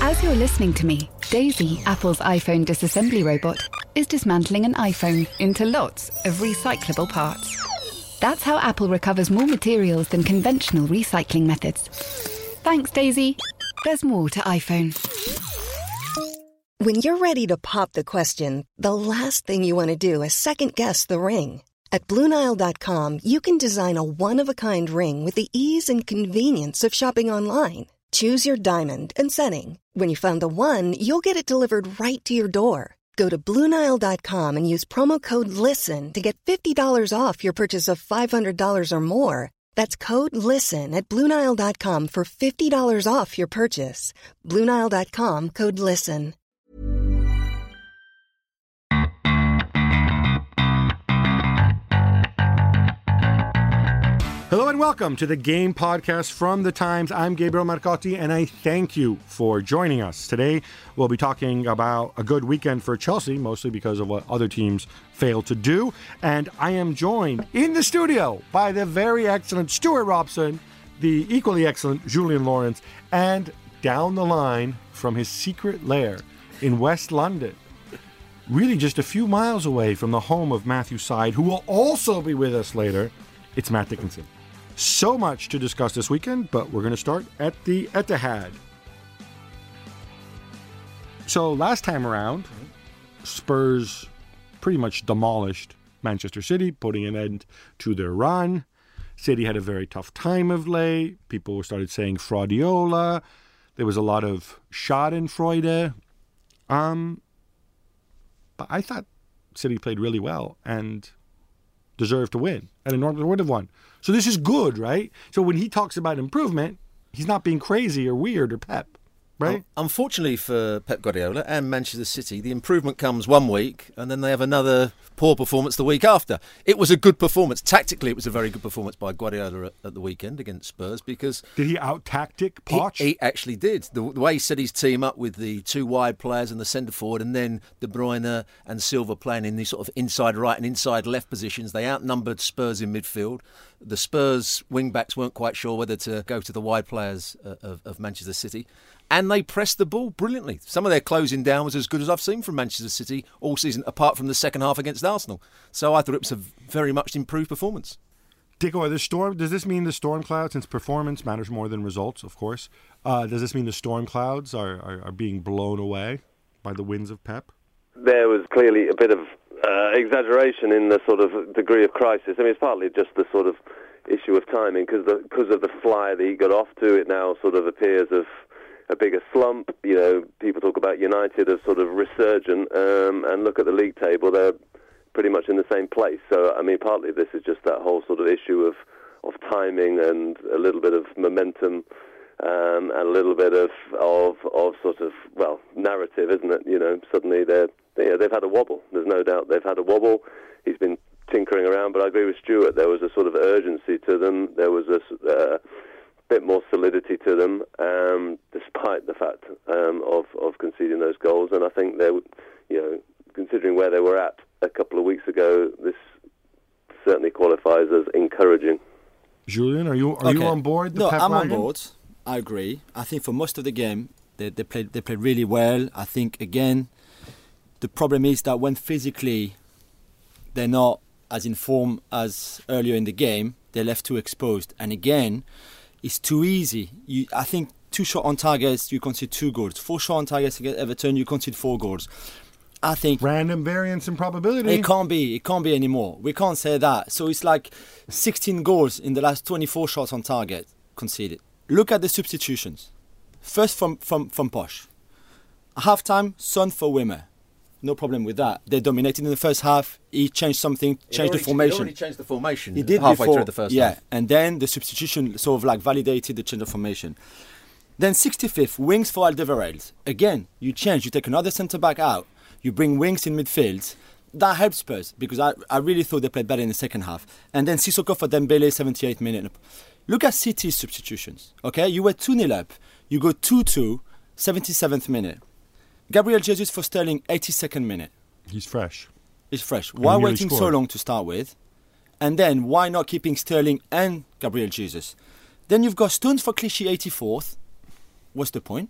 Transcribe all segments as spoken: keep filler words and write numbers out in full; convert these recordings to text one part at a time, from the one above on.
As you're listening to me, Daisy, Apple's iPhone disassembly robot, is dismantling an iPhone into lots of recyclable parts. That's how Apple recovers more materials than conventional recycling methods. Thanks, Daisy. There's more to iPhone. When you're ready to pop the question, the last thing you want to do is second-guess the ring. At Blue Nile dot com, you can design a one-of-a-kind ring with the ease and convenience of shopping online. Choose your diamond and setting. When you find the one, you'll get it delivered right to your door. Go to Blue Nile dot com and use promo code LISTEN to get fifty dollars off your purchase of five hundred dollars or more. That's code LISTEN at Blue Nile dot com for fifty dollars off your purchase. Blue Nile dot com, code LISTEN. Hello and welcome to the Game Podcast from The Times. I'm Gabriel Marcotti, and I thank you for joining us. Today, we'll be talking about a good weekend for Chelsea, mostly because of what other teams failed to do. And I am joined in the studio by the very excellent Stuart Robson, the equally excellent Julian Lawrence, and down the line from his secret lair in West London, really just a few miles away from the home of Matthew Syed, who will also be with us later, it's Matt Dickinson. So much to discuss this weekend, but we're going to start at the Etihad. So last time around, Spurs pretty much demolished Manchester City, putting an end to their run. City had a very tough time of late. People started saying fraudiola. There was a lot of schadenfreude. Um, but I thought City played really well and deserved to win, and normally would have won. So this is good, right? So when he talks about improvement, he's not being crazy or weird or Pep, right? Well, unfortunately for Pep Guardiola and Manchester City, the improvement comes one week and then they have another poor performance the week after. It was a good performance. Tactically, it was a very good performance by Guardiola at, at the weekend against Spurs because... Did he out-tactic Poch? He, he actually did. The, the way he set his team up with the two wide players and the centre-forward and then De Bruyne and Silva playing in these sort of inside right and inside left positions, they outnumbered Spurs in midfield. The Spurs wing-backs weren't quite sure whether to go to the wide players uh, of, of Manchester City. And they pressed the ball brilliantly. Some of their closing down was as good as I've seen from Manchester City all season, apart from the second half against Arsenal. So I thought it was a very much improved performance. Dicko, the storm, does this mean the storm clouds, since performance matters more than results, of course, uh, does this mean the storm clouds are, are, are being blown away by the winds of Pep? There was clearly a bit of uh, exaggeration in the sort of degree of crisis. I mean, it's partly just the sort of issue of timing, because because of the flyer that he got off to, it now sort of appears of a bigger slump. You know, people talk about United as sort of resurgent, um, and look at the league table, they're pretty much in the same place. So, I mean, partly this is just that whole sort of issue of, of timing and a little bit of momentum, um, and a little bit of, of of sort of, well, narrative, isn't it? You know, suddenly they're, they, they've had a wobble. There's no doubt they've had a wobble. He's been tinkering around, but I agree with Stuart. There was a sort of urgency to them. There was a uh, bit more solidity to them, um, despite the fact um, of of conceding those goals. And I think they, you know, considering where they were at a couple of weeks ago, this certainly qualifies as encouraging. Julian, are you are okay. you on board? The no, Pep I'm wagon? on board. I agree. I think for most of the game, they they played they played really well. I think again, the problem is that when physically they're not as in form as earlier in the game, they're left too exposed. And again, it's too easy. You, I think two shot on targets, you concede two goals. Four shot on targets against Everton, you concede four goals. I think random variance in probability. It can't be. It can't be anymore. We can't say that. So it's like sixteen goals in the last twenty-four shots on target conceded. Look at the substitutions. First from from from Poch. Half time, Son for Wimmer. No problem with that. They dominated in the first half. He changed something, changed already, the formation. He already changed the formation. He did halfway before, through the first yeah, half. and then the substitution sort of like validated the change of formation. Then sixty-fifth, wings for Alderweireld. Again, you change. You take another centre back out. You bring wings in midfield. That helps Spurs because I, I really thought they played better in the second half. And then Sissoko for Dembele, seventy-eighth minute. Look at City's substitutions. Okay, you were two nil up. You go two two, seventy-seventh minute. Gabriel Jesus for Sterling, eighty-second minute. He's fresh. He's fresh. Why nearly waiting scored. so long to start with? And then why not keeping Sterling and Gabriel Jesus? Then you've got Stones for Clichy, eighty-fourth. What's the point?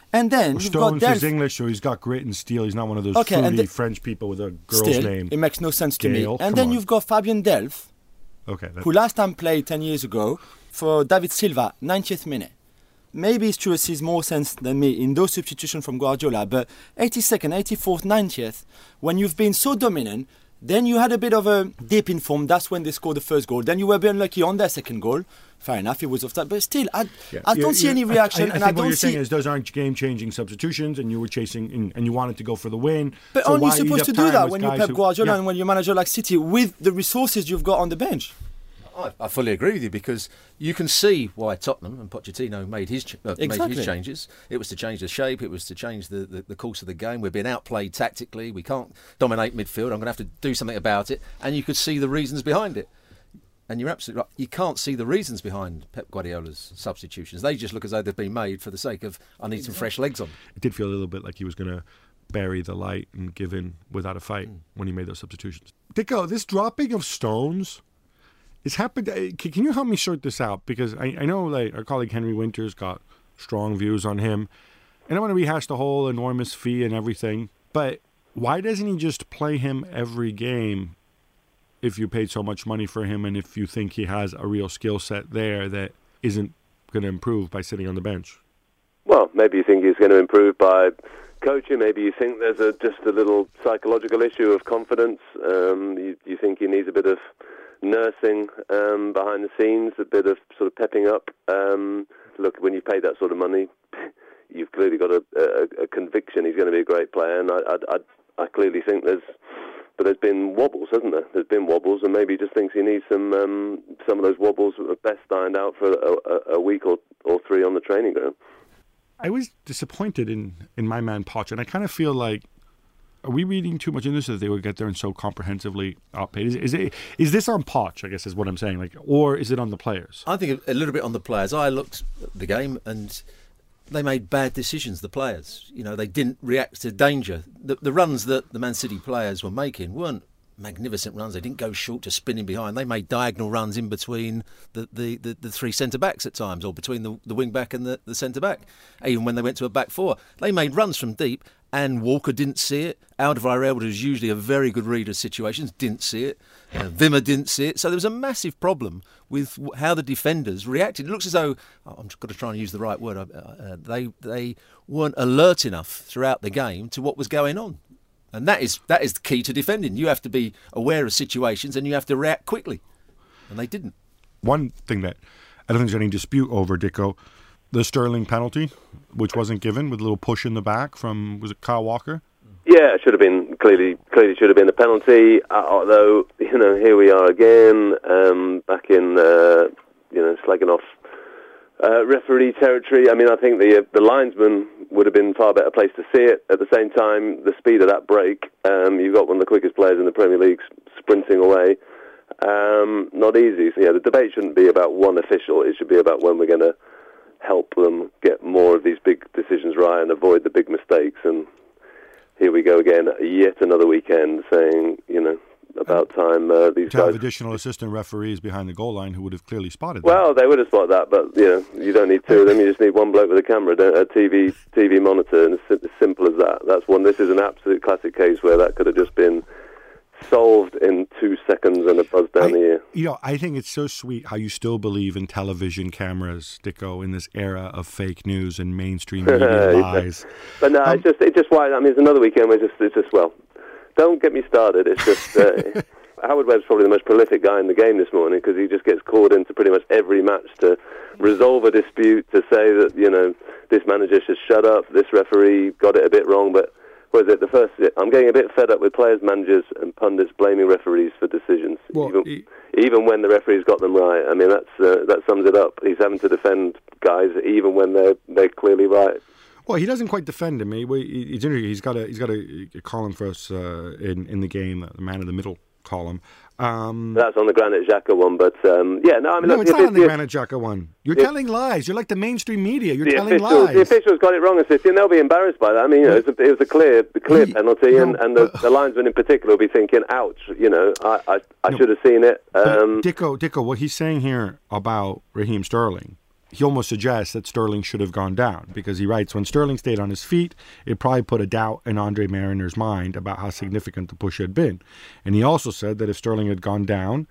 And then well, you've Stones got Delph. is English, so he's got grit and steel. He's not one of those Okay, fruity and the- French people with a girl's Still, name. it makes no sense to Gail, me. come And then on. you've got Fabian Delph, Okay, that, who last time played ten years ago for David Silva, ninetieth minute. Maybe Stuart sees more sense than me in those substitutions from Guardiola, but eighty-second, eighty-fourth, ninetieth, when you've been so dominant, then you had a bit of a dip in form. That's when they scored the first goal. Then you were a bit unlucky on their second goal. Fair enough, it was offside. But still, I, yeah. I don't You- see you- any I- reaction, I, I and think I what don't you're see. saying is those aren't game-changing substitutions, and you were chasing, and, and you wanted to go for the win. But so aren't you why eat supposed up to do time that with when you're guys Pep who- Guardiola yeah. and when you're manager like City with the resources you've got on the bench? I, I fully agree with you, because you can see why Tottenham and Pochettino made his ch- uh, made Exactly. his changes. It was to change the shape. It was to change the, the, the course of the game. We're being outplayed tactically. We can't dominate midfield. I'm going to have to do something about it. And you could see the reasons behind it. And you're absolutely right. You can't see the reasons behind Pep Guardiola's substitutions. They just look as though they've been made for the sake of, I need some fresh legs on. It did feel a little bit like he was going to bury the light and give in without a fight Mm. when he made those substitutions. Dicko, this dropping of Stones is happened. uh, Can can you help me sort this out? Because I, I know like our colleague Henry Winters got strong views on him. And I want to rehash the whole enormous fee and everything. But why doesn't he just play him every game if you paid so much money for him and if you think he has a real skill set there that isn't going to improve by sitting on the bench? Well, maybe you think he's going to improve by coaching. Maybe you think there's a, just a little psychological issue of confidence. Um, you, you think he needs a bit of nursing um, behind the scenes, a bit of sort of pepping up. Um, look, when you pay that sort of money, you've clearly got a, a, a conviction he's going to be a great player, and I, I, I, I clearly think there's, but there's been wobbles, hasn't there? There's been wobbles, and maybe he just thinks he needs some um, some of those wobbles best ironed out for a, a, a week or, or three on the training ground. I was disappointed in, in my man Poch, and I kind of feel like, are we reading too much into this that they would get there and so comprehensively outpaid? Is, is it is this on Poch, I guess is what I'm saying, like, or is it on the players? I think a little bit on the players. I looked at the game and they made bad decisions, the players. You know, they didn't react to danger. The, the runs that the Man City players were making weren't magnificent runs. They didn't go short to spinning behind. They made diagonal runs in between the, the, the, the three centre-backs at times, or between the, the wing-back and the, the centre-back, even when they went to a back four. They made runs from deep, and Walker didn't see it. Alderweireld, who's usually a very good reader of situations, didn't see it. Uh, Wimmer didn't see it. So there was a massive problem with how the defenders reacted. It looks as though, I'm just going to try and use the right word, uh, they they weren't alert enough throughout the game to what was going on. And that is that is the key to defending. You have to be aware of situations and you have to react quickly. And they didn't. One thing that I don't think there's any dispute over, Dicko, the Sterling penalty, which wasn't given, with a little push in the back from, was it Kyle Walker? Yeah, it should have been, clearly clearly should have been a penalty, uh, although, you know, here we are again, um, back in, uh, you know, slagging off uh, referee territory. I mean, I think the uh, the linesman would have been far better place to see it. At the same time, the speed of that break, um, you've got one of the quickest players in the Premier League sprinting away. Um, not easy. So, yeah, the debate shouldn't be about one official. It should be about when we're going to help them get more of these big decisions right and avoid the big mistakes. And here we go again, yet another weekend saying, you know, about time uh, these To have guys... additional assistant referees behind the goal line who would have clearly spotted that. Well, they would have spotted that, but, you know, you don't need two of them. You just need one bloke with a camera, a T V T V monitor, and it's as simple as that. That's one. This is an absolute classic case where that could have just been solved in two seconds and a buzz down I, the ear. You know, I think it's so sweet how you still believe in television cameras, Dicko, in this era of fake news and mainstream media lies. But no, Um, it's just, it's just why, I mean, it's another weekend where it's just, it's just, well, don't get me started. It's just, uh, Howard Webb's probably the most prolific guy in the game this morning because he just gets called into pretty much every match to resolve a dispute, to say that, you know, this manager should shut up, this referee got it a bit wrong, but was it the first? I'm getting a bit fed up with players, managers, and pundits blaming referees for decisions, Well, even, he- even when the referees got them right. I mean, that's uh, that sums it up. He's having to defend guys even when they're they're clearly right. Well, he doesn't quite defend him. He, he, he's interesting. He's got a he's got a, a column for us uh, in in the game, the man in the middle column. Um, That's on the Granit Xhaka one, but um, yeah, no, I mean, no, look, it's if not on the if- Granit Xhaka one. You're if- telling lies. You're like the mainstream media. You're The telling officials, lies. the officials got it wrong, and and they'll be embarrassed by that. I mean, you know, it was a, it was a clear, clear He- penalty, no, and, and the, uh, the linesman in particular will be thinking, "Ouch!" You know, I, I, I No. should have seen it. But Um, Dicko, Dicko, what he's saying here about Raheem Sterling, he almost suggests that Sterling should have gone down, because he writes, when Sterling stayed on his feet, it probably put a doubt in Andre Mariner's mind about how significant the push had been. And he also said that if Sterling had gone down,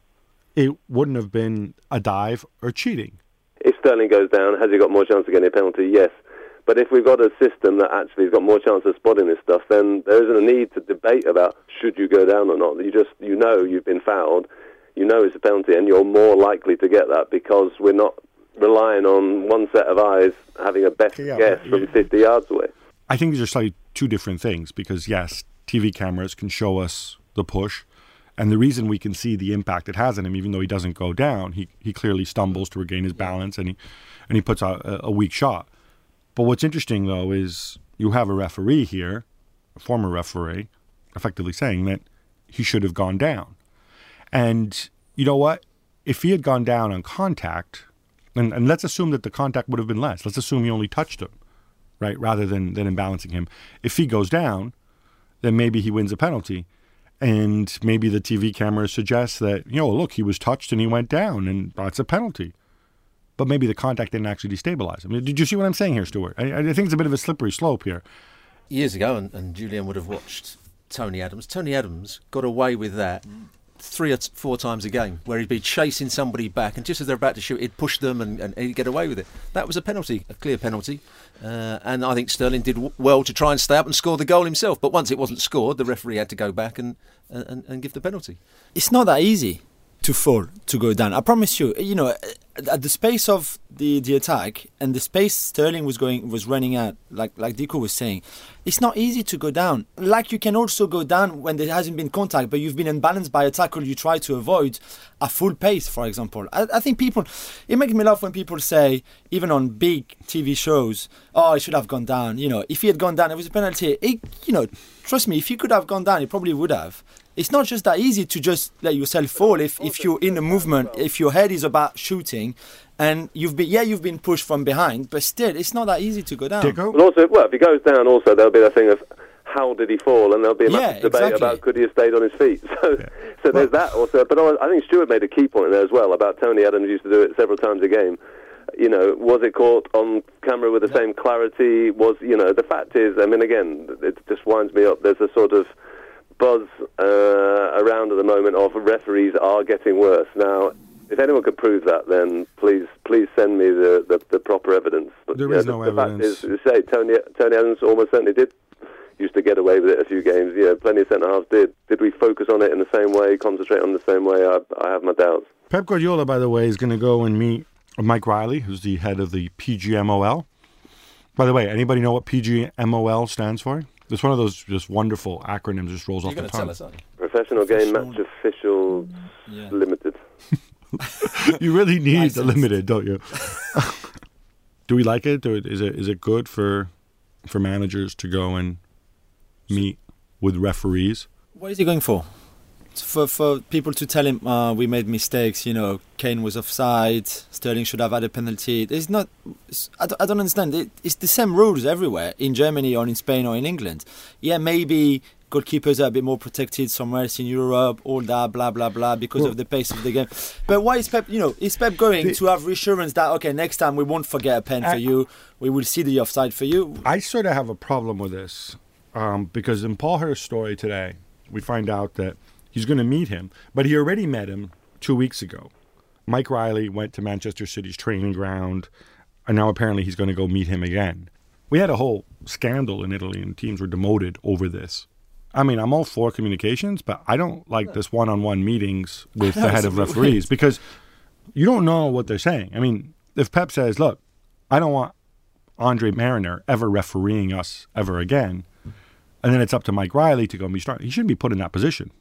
it wouldn't have been a dive or cheating. If Sterling goes down, has he got more chance of getting a penalty? Yes. But if we've got a system that actually has got more chance of spotting this stuff, then there isn't a need to debate about should you go down or not. You just, you know you've been fouled, you know it's a penalty, and you're more likely to get that because we're not relying on one set of eyes having a best yeah, guess but, from yeah. fifty yards away. I think these are slightly two different things, because yes, T V cameras can show us the push, and the reason we can see the impact it has on him, even though he doesn't go down, he he clearly stumbles to regain his balance, and he and he puts out a, a weak shot. But what's interesting, though, is you have a referee here, a former referee, effectively saying that he should have gone down. And you know what? If he had gone down on contact, and, and let's assume that the contact would have been less. Let's assume he only touched him, right, rather than, than imbalancing him. If he goes down, then maybe he wins a penalty. And maybe the T V camera suggests that, you know, look, he was touched and he went down, and that's a penalty. But maybe the contact didn't actually destabilize him. Did you see what I'm saying here, Stuart? I, I think it's a bit of a slippery slope here. Years ago, and, and Julian would have watched Tony Adams. Tony Adams got away with that three or t- four times a game, where he'd be chasing somebody back, and just as they're about to shoot, he'd push them and, and he'd get away with it. That was a penalty, a clear penalty. Uh, and I think Sterling did w- well to try and stay up and score the goal himself. But once it wasn't scored, the referee had to go back and, and, and give the penalty. It's not that easy to fall, to go down. I promise you, you know, at the space of the, the attack and the space Sterling was going was running at, like like Dico was saying, it's not easy to go down. Like you can also go down when there hasn't been contact, but you've been imbalanced by a tackle you try to avoid at full pace, for example. I, I think people, it makes me laugh when people say, even on big T V shows, oh, he should have gone down. You know, if he had gone down, it was a penalty. It, you know, trust me, if he could have gone down, he probably would have. It's not just that easy to just let yourself fall if, if you're in a movement, if your head is about shooting, and you've been yeah you've been pushed from behind, but still it's not that easy to go down. Dico? But also, well, if he goes down, also there'll be that thing of how did he fall, and there'll be a massive Yeah, debate exactly. about could he have stayed on his feet. So, Yeah. so there's that also. But I think Stuart made a key point in there as well about Tony Adams used to do it several times a game. You know, was it caught on camera with the Yeah. same clarity? Was, you know, the fact is, I mean, again, it just winds me up. There's a sort of buzz uh, around at the moment of referees are getting worse. Now, if anyone could prove that, then please please send me the, the, the proper evidence. But There yeah, is the, no the evidence. fact is, you say, Tony, Tony Adams almost certainly did used to get away with it a few games. Yeah, plenty of centre-halves did. Did we focus on it in the same way, concentrate on it the same way? I, I have my doubts. Pep Guardiola, by the way, is going to go and meet Mike Riley, who's the head of the P G M O L. By the way, anybody know what P G M O L stands for? It's one of those just wonderful acronyms, just rolls You're off the going to tell tongue. us, aren't you? Professional Game Professional- Match Officials Yeah. Limited. You really need the Licensed. limited, don't you? Do we like it? Do it? Is it is it good for for managers to go and meet with referees? What is he going for? For for people to tell him uh, we made mistakes. You know, Kane was offside. Sterling should have had a penalty. It's not. It's, I, don't, I don't understand. It, it's the same rules everywhere in Germany or in Spain or in England. Yeah, maybe goalkeepers are a bit more protected somewhere else in Europe. All that blah blah blah because Well- of the pace of the game. But why is Pep? You know, is Pep going The- to have reassurance that okay, next time we won't forget a pen I- for you. We will see the offside for you. I sort of have a problem with this um, because in Paul Hurst's story today, we find out that he's going to meet him, but he already met him two weeks ago. Mike Riley went to Manchester City's training ground, and now apparently he's going to go meet him again. We had a whole scandal in Italy, and teams were demoted over this. I mean, I'm all for communications, but I don't like this one-on-one meetings with the head of referees because you don't know what they're saying. I mean, if Pep says, look, I don't want Andre Mariner ever refereeing us ever again, and then it's up to Mike Riley to go and be strong, he shouldn't be put in that position.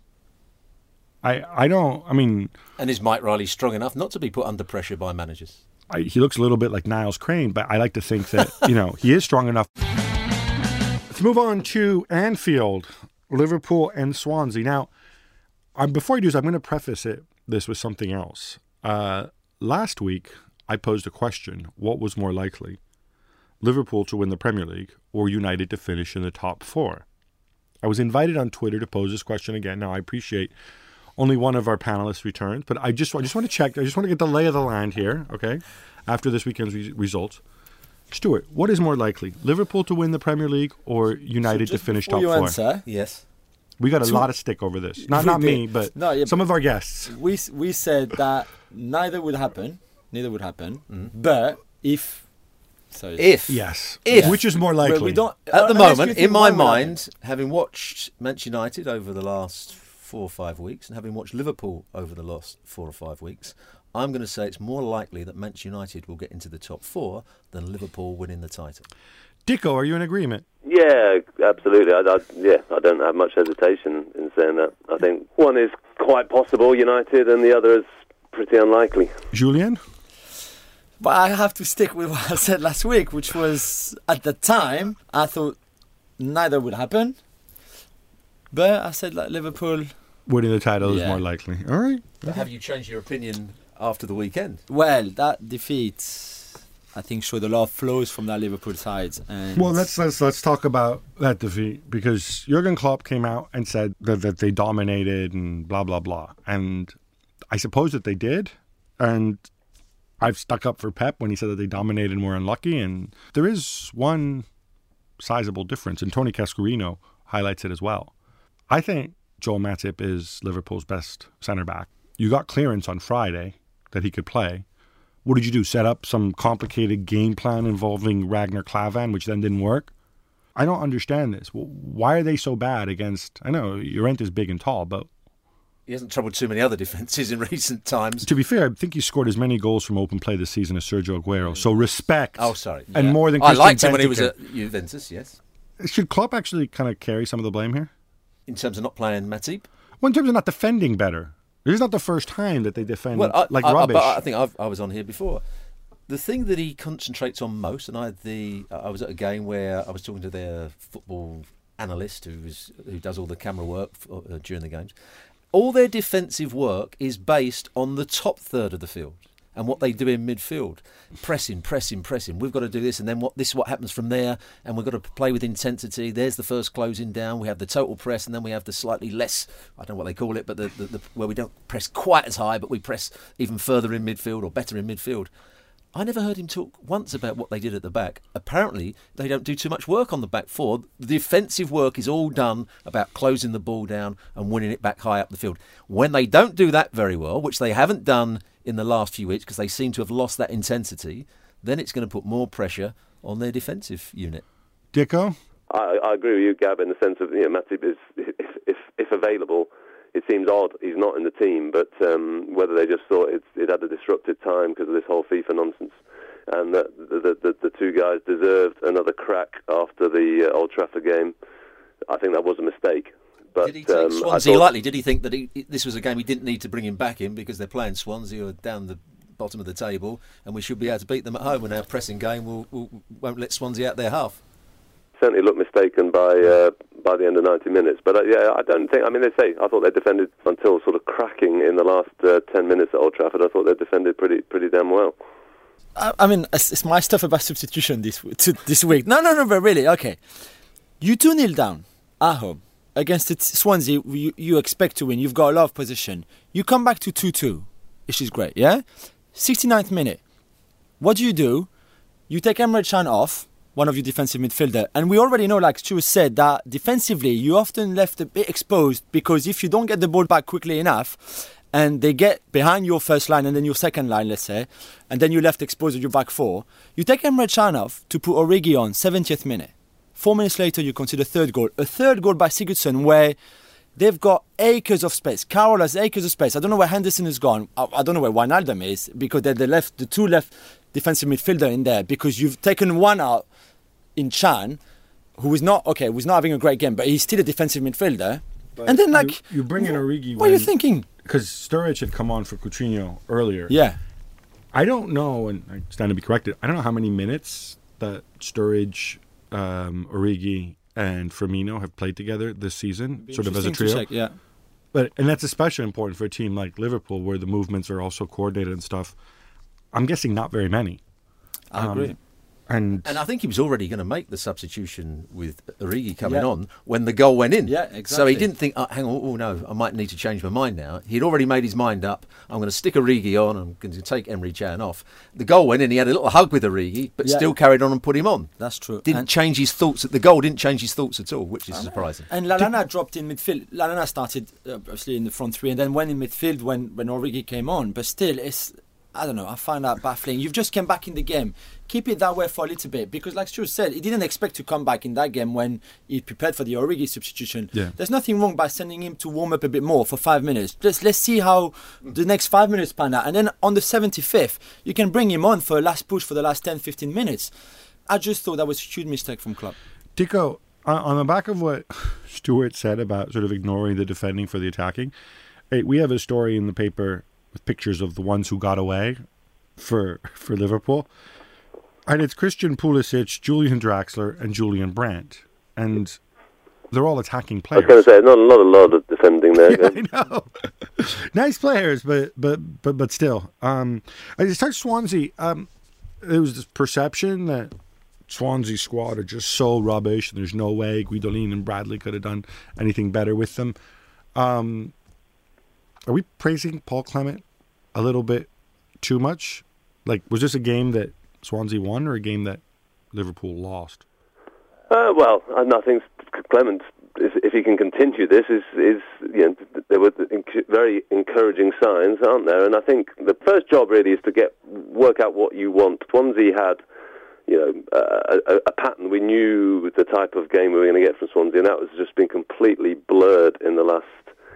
I I don't, I mean, And is Mike Riley strong enough not to be put under pressure by managers? I, he looks a little bit like Niles Crane, but I like to think that, you know, he is strong enough. Let's move on to Anfield, Liverpool and Swansea. Now, um, before I do this, I'm going to preface it this with something else. Uh, last week, I posed a question. What was more likely? Liverpool to win the Premier League or United to finish in the top four? I was invited on Twitter to pose this question again. Now, I appreciate only one of our panelists returns. But I just I just want to check. I just want to get the lay of the land here. Okay, after this weekend's re- results. Stuart, what is more likely, Liverpool to win the Premier League or United So to finish before top you four? answer, Yes. We got a Two- lot of stick over this. Not We not me, did. but No, yeah, some but- of our guests. we we said that neither would happen. Neither would happen. But if, sorry, If. Yes. If. Which is more likely? But we don't. At the unless you moment, think in my one will happen. mind, having watched Manchester United over the last four or five weeks and having watched Liverpool over the last four or five weeks, I'm going to say it's more likely that Manchester United will get into the top four than Liverpool winning the title. Dicko, are you in agreement? Yeah, absolutely. I, I, yeah, I don't have much hesitation in saying that. I think one is quite possible, United, and the other is pretty unlikely. Julian? But I have to stick with what I said last week, which was at the time I thought neither would happen. But I said like Liverpool. Winning the title is Yeah. more likely. All right. But have you changed your opinion after the weekend? Well, that defeat, I think, showed a lot of flaws from that Liverpool side. And Well, let's let's let's talk about that defeat because Jurgen Klopp came out and said that, that they dominated and blah blah blah, and I suppose that they did, and I've stuck up for Pep when he said that they dominated and were unlucky, and there is one sizable difference, and Tony Cascarino highlights it as well. I think Joel Matip is Liverpool's best centre back. You got clearance on Friday that he could play. What did you do? Set up some complicated game plan involving Ragnar Klavan, which then didn't work? I don't understand this. Why are they so bad against... I know Llorente is big and tall, but He hasn't troubled too many other defences in recent times. to be fair, I think he scored as many goals from open play this season as Sergio Aguero. So respect. Oh, sorry. And Yeah. more than I Christian liked him when he was Benteke. at Juventus, yes. Should Klopp actually kind of carry some of the blame here? In terms of not playing Matip. Well, in terms of not defending better. This is not the first time that they defend Well, I, like I, rubbish. I, but I think I've, I was on here before. The thing that he concentrates on most, and I had the, I was at a game where I was talking to their football analyst who was who does all the camera work for, uh, during the games. All their defensive work is based on the top third of the field and what they do in midfield. Pressing, pressing, pressing. We've got to do this, and then what? This is what happens from there, and we've got to play with intensity. There's the first closing down. We have the total press, and then we have the slightly less, I don't know what they call it, but the, the, the where we don't press quite as high, but we press even further in midfield or better in midfield. I never heard him talk once about what they did at the back. Apparently, they don't do too much work on the back four. The defensive work is all done about closing the ball down and winning it back high up the field. When they don't do that very well, which they haven't done in the last few weeks because they seem to have lost that intensity, then it's going to put more pressure on their defensive unit. Dicko? I, I agree with you, Gab, in the sense of, you know, Matip is, if, if, if available, it seems odd he's not in the team, but um, whether they just thought it, it had a disrupted time because of this whole FIFA nonsense, and that the, the, the two guys deserved another crack after the uh, Old Trafford game, I think that was a mistake. But, Did he take um, Swansea I thought, lightly? Did he think that he, this was a game he didn't need to bring him back in because they're playing Swansea or down the bottom of the table and we should be able to beat them at home, and our pressing game will, will, won't let Swansea out their half? Certainly looked mistaken by uh, by the end of ninety minutes. But uh, yeah, I don't think. I mean, they say I thought they defended until sort of cracking in the last uh, ten minutes at Old Trafford. I thought they defended pretty pretty damn well. I, I mean, it's, it's my stuff about substitution this w- to, this week. No, no, no, but really, okay. You two nil down at home against it, Swansea. You, you expect to win. You've got a lot of position. You come back to two two, which is great. Yeah, sixty-ninth minute. What do you do? You take Emre Can off, one of your defensive midfielder, and we already know, like Stu said, that defensively you often left a bit exposed because if you don't get the ball back quickly enough and they get behind your first line and then your second line, let's say, and then you left exposed with your back four, you take Emre Can off to put Origi on seventieth minute. Four minutes later you concede a third goal. A third goal by Sigurdsson where they've got acres of space. Carroll has acres of space. I don't know where Henderson is gone. I, I don't know where Wijnaldum is because they're the left, the two left defensive midfielder in there because you've taken one out in Can, who is not okay, who's not having a great game, but he's still a defensive midfielder. But and then, like, you, you bring in Origi. What are you thinking? Because Sturridge had come on for Coutinho earlier. Yeah, I don't know, and I stand to be corrected. I don't know how many minutes that Sturridge, um, Origi, and Firmino have played together this season, sort of as a interesting to trio. check, yeah. But and that's especially important for a team like Liverpool, where the movements are also coordinated and stuff. I'm guessing not very many. I Um, agree. And, and I think he was already going to make the substitution with Origi coming Yeah. on when the goal went in. Yeah, So he exactly. didn't think, oh, hang on, oh no, I might need to change my mind now. He'd already made his mind up. I'm going to stick Origi on. I'm going to take Emre Can off. The goal went in. He had a little hug with Origi, but Yeah. still carried on and put him on. That's true. Didn't And- change his thoughts. The goal didn't change his thoughts at all, which is surprising. And Lallana dropped in midfield. Lallana started uh, obviously in the front three and then went in midfield when, when Origi came on. But still, it's, I don't know, I find that baffling. You've just came back in the game. Keep it that way for a little bit. Because like Stu said, he didn't expect to come back in that game when he prepared for the Origi substitution. Yeah. There's nothing wrong by sending him to warm up a bit more for five minutes. Let's, let's see how the next five minutes pan out. And then on the seventy-fifth, you can bring him on for a last push for the last ten, fifteen minutes. I just thought that was a huge mistake from Klopp. Tico, on, on the back of what Stuart said about sort of ignoring the defending for the attacking, hey, we have a story in the paper with pictures of the ones who got away for for Liverpool. And it's Christian Pulisic, Julian Draxler, and Julian Brandt. And they're all attacking I players. was going to say, not a lot, a lot of defending there. Yeah, I know. Nice players, but but but but still. Um, I just touched Swansea. Um, there was this perception that Swansea squad are just so rubbish, and there's no way Guidolin and Bradley could have done anything better with them. Um, are we praising Paul Clement a little bit too much? Like, was this a game that Swansea won or a game that Liverpool lost? Uh, well, I I think Clement, if, if he can continue this, is is you know there were enc- very encouraging signs, aren't there? And I think the first job really is to get work out what you want. Swansea had, you know, a, a, a pattern. We knew the type of game we were going to get from Swansea, and that was just been completely blurred in the last,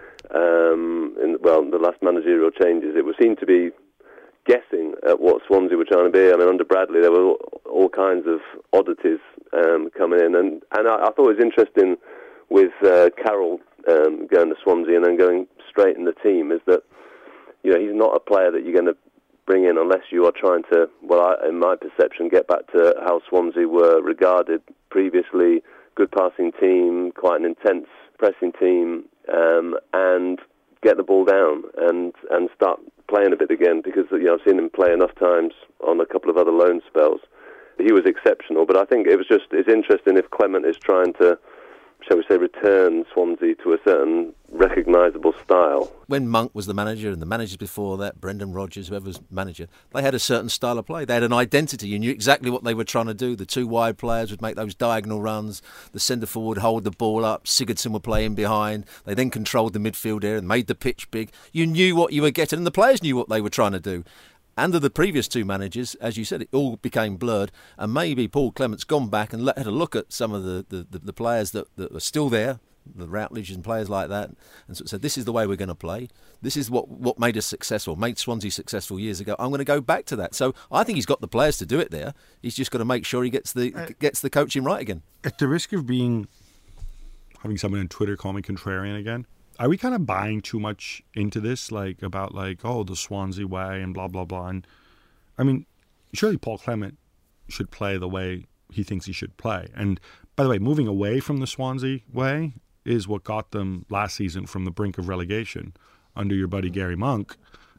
um, in well, the last managerial changes. It would seem to be guessing at what Swansea were trying to be. I mean, under Bradley, there were all kinds of oddities um, coming in, and and I, I thought it was interesting with uh, Carroll um, going to Swansea and then going straight in the team is that, you know, he's not a player that you're going to bring in unless you are trying to, well, I, in my perception, get back to how Swansea were regarded previously. Good passing team, quite an intense pressing team, um, and get the ball down and, and start playing a bit again, because, you know, I've seen him play enough times on a couple of other loan spells. He was exceptional, but I think it was just, it's interesting if Clement is trying to, shall we say, return Swansea to a certain recognisable style. When Monk was the manager and the managers before that, Brendan Rodgers, whoever was manager, they had a certain style of play. They had an identity. You knew exactly what they were trying to do. The two wide players would make those diagonal runs. The centre forward would hold the ball up. Sigurdsson would play in behind. They then controlled the midfield area and made the pitch big. You knew what you were getting, and the players knew what they were trying to do. Under the previous two managers, as you said, it all became blurred, and maybe Paul Clement's gone back and let, had a look at some of the, the, the, the players that, that are still there, the Routledge and players like that, and sort of said, this is the way we're going to play. This is what, what made us successful, made Swansea successful years ago. I'm going to go back to that. So I think he's got the players to do it there. He's just got to make sure he gets the uh, gets the coaching right again. At the risk of being, having someone on Twitter call me contrarian again, are we kind of buying too much into this, like about like, oh, the Swansea way and blah, blah, blah? And I mean, surely Paul Clement should play the way he thinks he should play. And by the way, moving away from the Swansea way is what got them last season from the brink of relegation under your buddy Gary Monk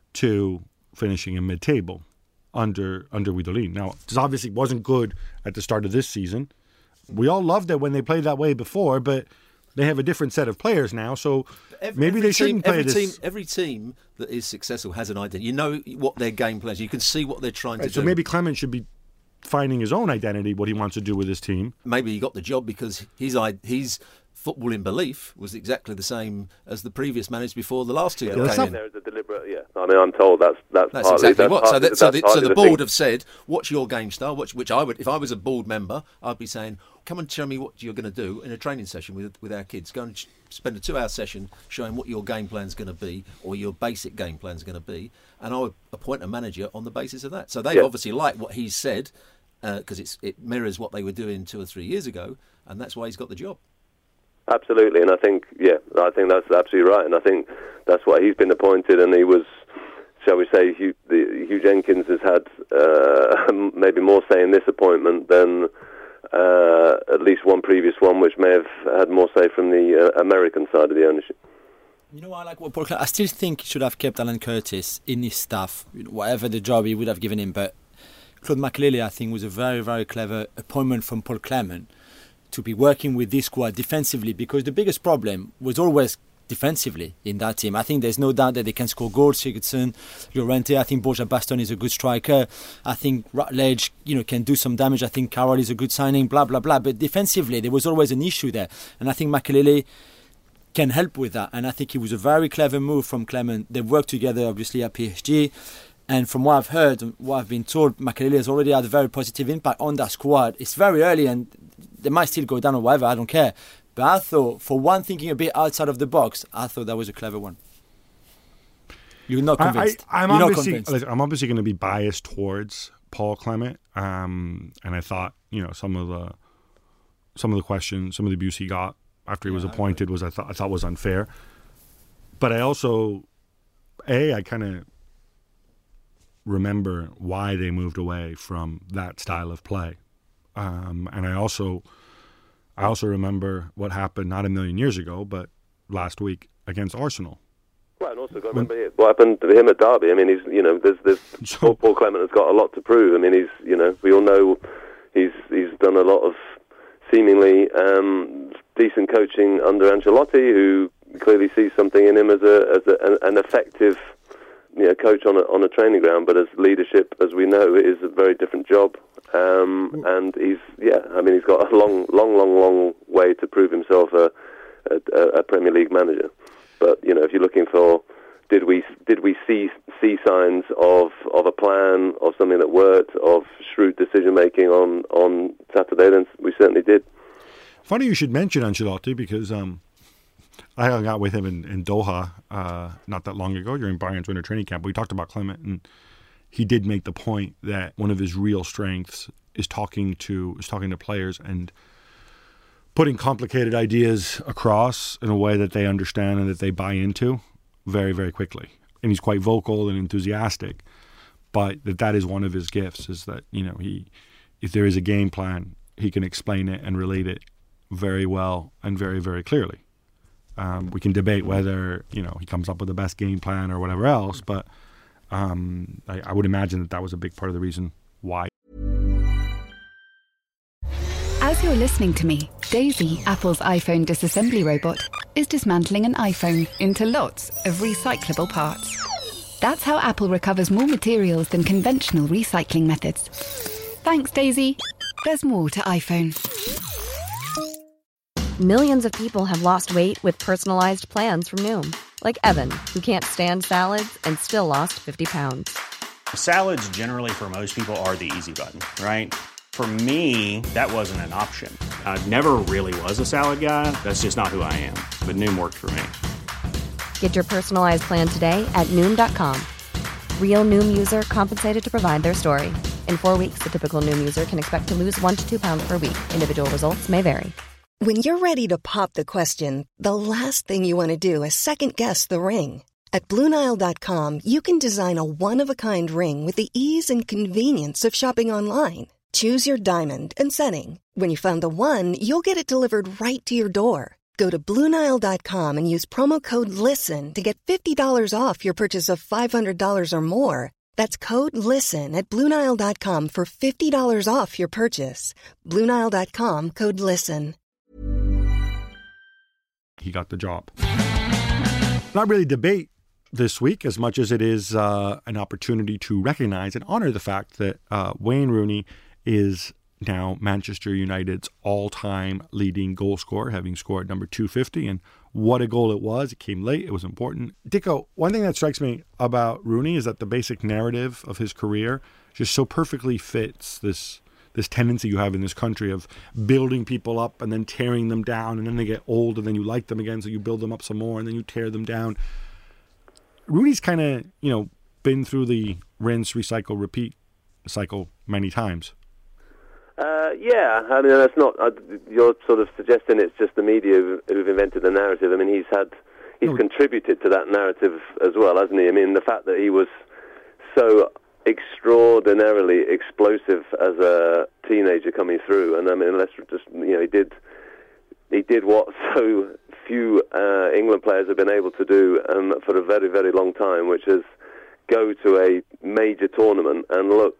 to finishing in mid-table under under Guidolin. Now, this obviously wasn't good at the start of this season. We all loved it when they played that way before, but they have a different set of players now, so every, maybe every they shouldn't team, play every this. Team, every team that is successful has an identity. You know what their game plans. You can see what they're trying Right, to so do. maybe Clement should be finding his own identity, what he wants to do with his team. Maybe he got the job because his his footballing belief was exactly the same as the previous managers before the last two Yeah, that that's came not- in. There is a deliberate, yeah. I mean, I'm told that's that's, That's partly, exactly that's what. So, partly- that, so, that's the, so partly the thing. board have said, "What's your game style?" Which, which I would, if I was a board member, I'd be saying, "Come and tell me what you're going to do in a training session with with our kids. Go and sh- spend a two-hour session showing what your game plan's going to be, or your basic game plan's going to be." And I would appoint a manager on the basis of that. So they Yeah. obviously like what he's said because uh, it's it mirrors what they were doing two or three years ago, and that's why he's got the job. Absolutely, and I think, yeah, I think that's absolutely right, and I think that's why he's been appointed, and he was, shall we say, Hugh, the, Hugh Jenkins has had uh, maybe more say in this appointment than uh, at least one previous one, which may have had more say from the uh, American side of the ownership. You know, I like what Paul Clement. I still think he should have kept Alan Curtis in his staff, whatever the job he would have given him. But Claude Makelele, I think, was a very, very clever appointment from Paul Clement to be working with this squad defensively, because the biggest problem was always defensively in that team. I think there's no doubt that they can score goals. Sigurdsson, Llorente, I think Borja Baston is a good striker. I think Rutledge, you know, can do some damage. I think Carroll is a good signing, blah, blah, blah. But defensively, there was always an issue there. And I think Makelele can help with that. And I think it was a very clever move from Clement. They've worked together, obviously, at P S G. And from what I've heard and what I've been told, Makelele has already had a very positive impact on that squad. It's very early and they might still go down or whatever, I don't care. But I thought, for one, thinking a bit outside of the box, I thought that was a clever one. You're not convinced. I, I, I'm, You're obviously, not convinced. I'm obviously going to be biased towards Paul Clement, um, and I thought, you know, some of the some of the questions, some of the abuse he got after he was Yeah, appointed was I thought I thought was unfair. But I also, a, I kind of remember why they moved away from that style of play, um, and I also. I also remember what happened not a million years ago, but last week against Arsenal. Well, and also got to remember what happened to him at Derby. I mean, he's you know, there's there's So- Paul Clement has got a lot to prove. I mean, he's you know, we all know he's he's done a lot of seemingly um, decent coaching under Ancelotti, who clearly sees something in him as a as a, an effective you know coach on a on a training ground. But as leadership, as we know, it is a very different job. Um, and he's, yeah, I mean, he's got a long, long, long, long way to prove himself a, a, a Premier League manager. But, you know, if you're looking for, did we did we see see signs of, of a plan, of something that worked, of shrewd decision-making on, on Saturday, then we certainly did. Funny you should mention Ancelotti because um, I hung out with him in, in Doha uh, not that long ago during Bayern's winter training camp. We talked about Clement, and he did make the point that one of his real strengths is talking to is talking to players and putting complicated ideas across in a way that they understand and that they buy into very, very quickly. And he's quite vocal and enthusiastic, but that that is one of his gifts, is that, you know, he, if there is a game plan, he can explain it and relate it very well and very, very clearly. Um, we can debate whether, you know, he comes up with the best game plan or whatever else, but Um, I, I would imagine that that was a big part of the reason why. As you're listening to me, Daisy, Apple's iPhone disassembly robot, is dismantling an iPhone into lots of recyclable parts. That's how Apple recovers more materials than conventional recycling methods. Thanks, Daisy. There's more to iPhone. Millions of people have lost weight with personalized plans from Noom. Like Evan, who can't stand salads and still lost fifty pounds. Salads generally for most people are the easy button, right? For me, that wasn't an option. I never really was a salad guy. That's just not who I am. But Noom worked for me. Get your personalized plan today at Noom dot com. Real Noom user compensated to provide their story. In four weeks, the typical Noom user can expect to lose one to two pounds per week. Individual results may vary. When you're ready to pop the question, the last thing you want to do is second-guess the ring. At Blue Nile dot com, you can design a one-of-a-kind ring with the ease and convenience of shopping online. Choose your diamond and setting. When you find the one, you'll get it delivered right to your door. Go to Blue Nile dot com and use promo code LISTEN to get fifty dollars off your purchase of five hundred dollars or more. That's code LISTEN at Blue Nile dot com for fifty dollars off your purchase. Blue Nile dot com, code LISTEN. He got the job. Not really debate this week as much as it is uh, an opportunity to recognize and honor the fact that uh, Wayne Rooney is now Manchester United's all-time leading goal scorer, having scored number two fifty. And what a goal it was. It came late. It was important. Dicko, one thing that strikes me about Rooney is that the basic narrative of his career just so perfectly fits this this tendency you have in this country of building people up and then tearing them down, and then they get old and then you like them again, so you build them up some more and then you tear them down. Rooney's kind of, you know, been through the rinse, recycle, repeat cycle many times. Uh, yeah, I mean, that's not, uh, you're sort of suggesting it's just the media who've, who've invented the narrative. I mean, he's had, he's No. contributed to that narrative as well, hasn't he? I mean, the fact that he was so extraordinarily explosive as a teenager coming through, and I mean, let's just, you know, he did, he did what so few uh, England players have been able to do um, for a very, very long time, which is go to a major tournament and look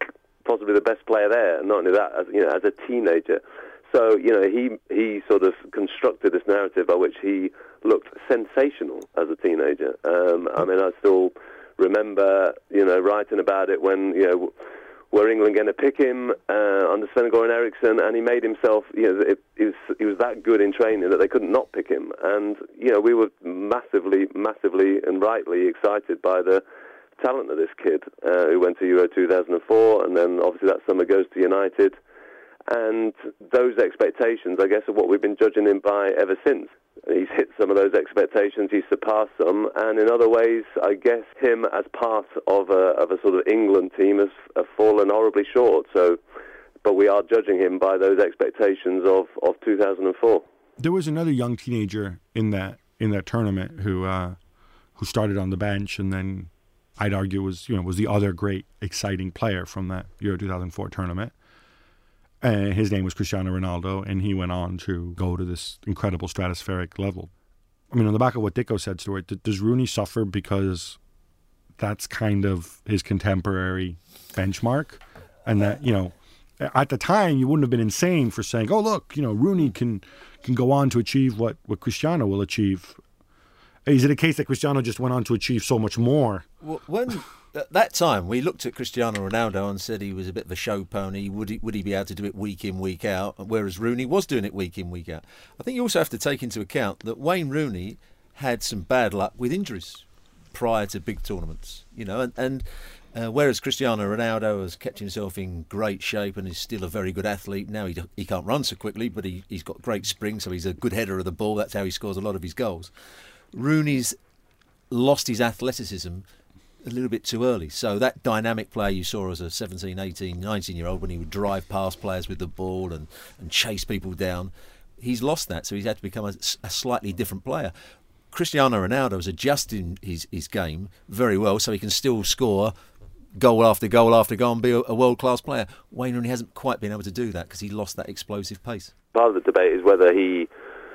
possibly the best player there. And not only that, as, you know, as a teenager. So, you know, he he sort of constructed this narrative by which he looked sensational as a teenager. Um, I mean, I still remember, you know, writing about it when, you know, were England going to pick him uh, under Sven-Goran Eriksson, and he made himself, you know, it, it was, he was that good in training that they couldn't not pick him. And, you know, we were massively, massively and rightly excited by the talent of this kid uh, who went to Euro two thousand four, and then obviously that summer goes to United. And those expectations, I guess, are what we've been judging him by ever since. He's hit some of those expectations, he's surpassed some, and in other ways, I guess him as part of a, of a sort of England team has, has fallen horribly short. So, but we are judging him by those expectations of, of two thousand four. There was another young teenager in that in that tournament who uh, who started on the bench, and then I'd argue was you know was the other great exciting player from that Euro two thousand four tournament. Uh, his name was Cristiano Ronaldo, and he went on to go to this incredible stratospheric level. I mean, on the back of what Dicko said, Stuart, does Rooney suffer because that's kind of his contemporary benchmark? And that, you know, at the time, you wouldn't have been insane for saying, oh, look, you know, Rooney can can go on to achieve what, what Cristiano will achieve. Is it a case that Cristiano just went on to achieve so much more? Well, when... At that time, we looked at Cristiano Ronaldo and said he was a bit of a show pony. Would he, would he be able to do it week in, week out? Whereas Rooney was doing it week in, week out. I think you also have to take into account that Wayne Rooney had some bad luck with injuries prior to big tournaments. You know, and, and uh, whereas Cristiano Ronaldo has kept himself in great shape and is still a very good athlete. Now he he can't run so quickly, but he, he's got great spring, so he's a good header of the ball. That's how he scores a lot of his goals. Rooney's lost his athleticism a little bit too early. So that dynamic play you saw as a seventeen, eighteen, nineteen year old when he would drive past players with the ball and, and chase people down, he's lost that, so he's had to become a, a slightly different player. Cristiano Ronaldo has adjusted his, his game very well, so he can still score goal after goal after goal and be a, a world-class player. Wayne Rooney hasn't quite been able to do that because he lost that explosive pace. Part of the debate is whether he